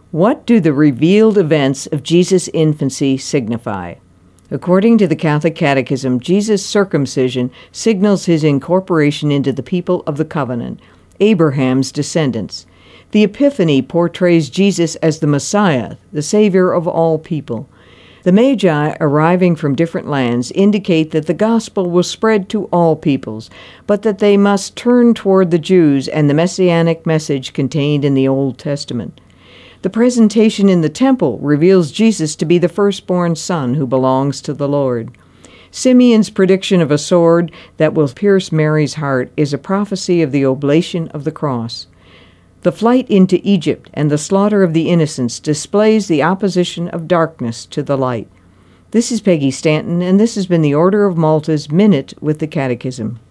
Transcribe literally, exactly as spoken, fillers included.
What do the revealed events of Jesus' infancy signify? According to the Catholic Catechism, Jesus' circumcision signals his incorporation into the people of the covenant, Abraham's descendants. The Epiphany portrays Jesus as the Messiah, the Savior of all people. The Magi, arriving from different lands, indicate that the gospel will spread to all peoples, but that they must turn toward the Jews and the messianic message contained in the Old Testament. The presentation in the temple reveals Jesus to be the firstborn son who belongs to the Lord. Simeon's prediction of a sword that will pierce Mary's heart is a prophecy of the oblation of the cross. The flight into Egypt and the slaughter of the innocents displays the opposition of darkness to the light. This is Peggy Stanton, and this has been the Order of Malta's Minute with the Catechism.